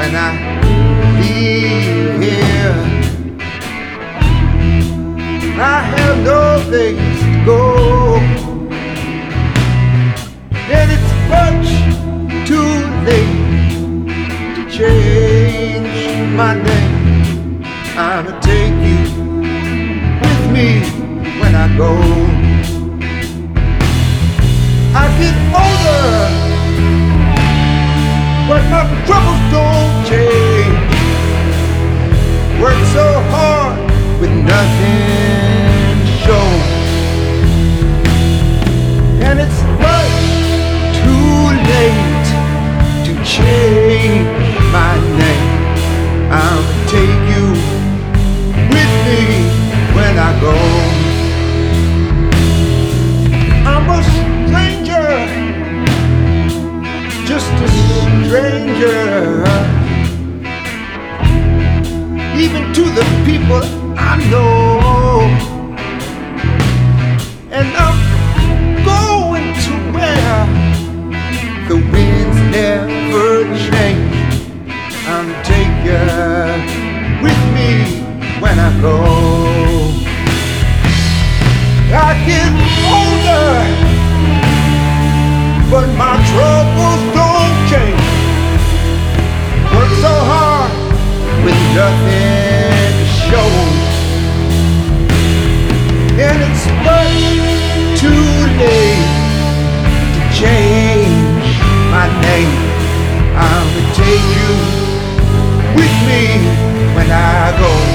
when I leave here. I have no place to go, and it's much too late to change my name. I'ma take you with me when I go. I get older, but my troubles don't change. Work so hard with nothing to show, and it's much too late to change my name. I'll take you with me when I go. I'm a stranger, just a stranger, even to the people I know. And I'm going to where the winds never change. I'll take you with me when I go. I get older, but my troubles don't change. Work so hard with nothing to show, and it's much too late to change my name. I'll take you with me when I go.